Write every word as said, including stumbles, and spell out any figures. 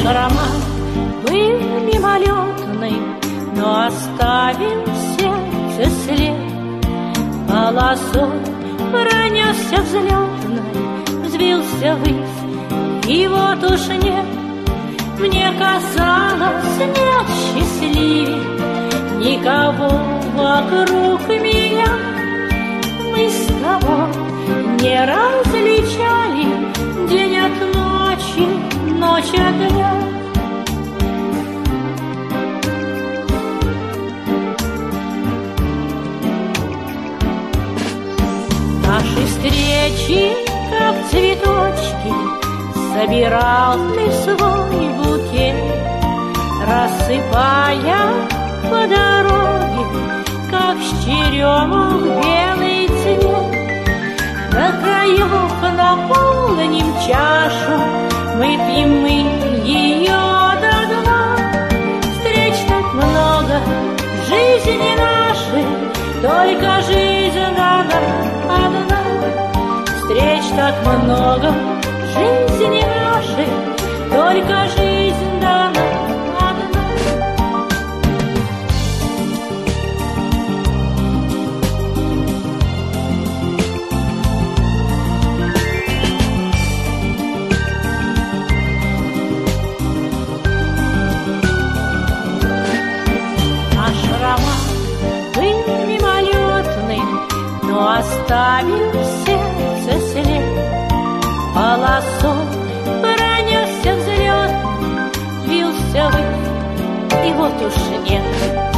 роман был мимолетный, но оставил в сердце след. Полосой пронесся взлетной, взвился ввысь, и вот уж нет. Мне казалось, нет счастливее никого вокруг меня. Мы с тобой не различали день от ночи, ночь от дня. Наши встречи, как цветочки, собирал ты свой букет, рассыпая по дороге, как с черемух белый цвет. До краев наполним чашу, выпьем мы ее до дна. Встреч так много в жизни нашей, только жизнь дана одна. Встреч так много в жизни нашей, только жизнь дана одна. Но оставил в сердце след. Полосой пронесся взлет, вился ввысь, и вот уж нет.